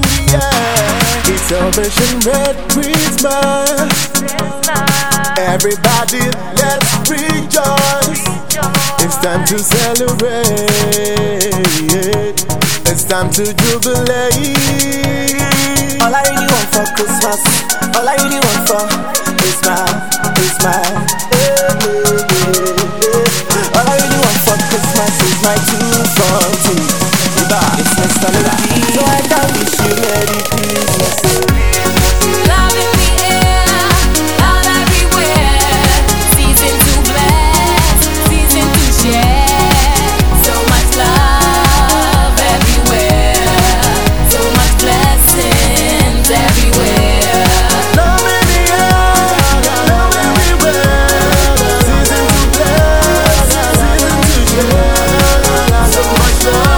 the air. It's Celebration Red Christmas. Everybody, let's rejoice. It's time to celebrate. It's time to jubilate. All I really want for Christmas, all I really want for is my. All I really want for Christmas is my 2 for 2. It's my melody, so I can wish you Merry Christmas. Love in the air, love everywhere. Season to bless, season to share. So much love everywhere, so much blessings everywhere. Love in the air, love everywhere. Season to bless, season to share. So much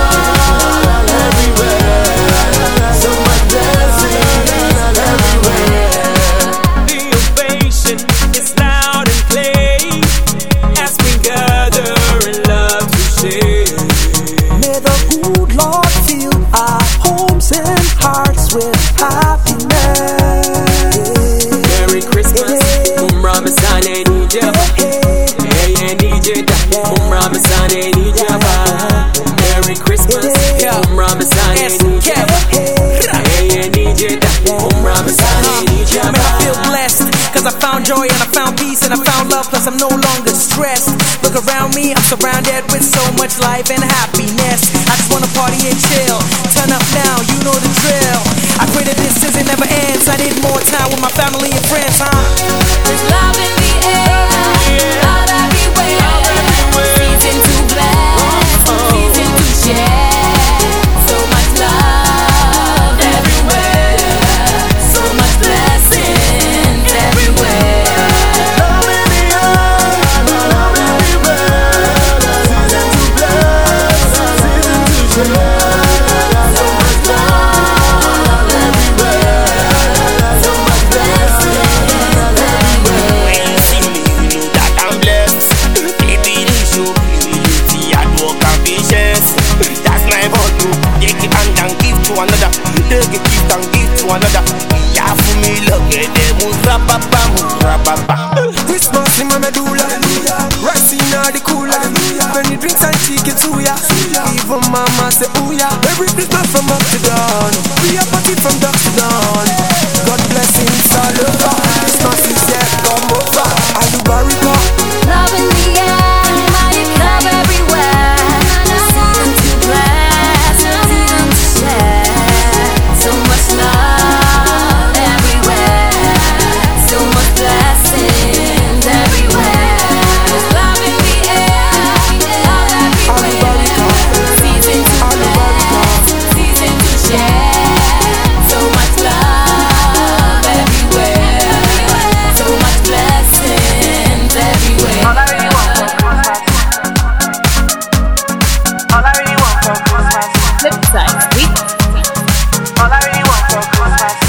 love everywhere, so much blessings everywhere. The ovation is loud and clear as we gather in love to share. May the good Lord fill our homes and hearts with happiness. Merry Christmas, Ramazan Nijaba. Hey, Nijaba, Ramazan Nijaba. Merry Christmas, Ramazan Nijaba. Hey, Nijaba, Ramazan Nijaba. Man, I feel blessed, cause I found joy and I found peace and I found love, plus I'm no longer stressed. Look around me, I'm surrounded with so much life and happiness. I just wanna party and chill. Turn up now, you know the drill. I pray that this season never ends. I need more time with my family and friends, huh? There's love in the air, love everywhere. Season to bless, season to share. So much love everywhere, so much blessings everywhere. Love in the air, love everywhere. Season to bless, season to share. So much love everywhere, so much blessings everywhere. When you see me, you know that I'm blessed. Baby, you show humility, hard work and patience. That's my motto. Take it and give to another. Take it, give and give to another. Yeah, for me, look at them. Murababa, murababa. Christmas in my medulla, rice in all the cooler. When you drinks and chicken suya, even mama say ooh yeah. Every Christmas from up to down, we are party from dusk to dawn. God blessings all over, Christmas is yet come over. Alubarika, Love in the air, love everywhere. Season to bless, season to share. So much love everywhere, so much blessings everywhere. There's love in the air, love everywhere. Season to bless, season to share. So much love everywhere, so much blessings everywhere. all I really want for Christmas. All I really want for Christmas. Flip side, sweet. All I really want for Christmas.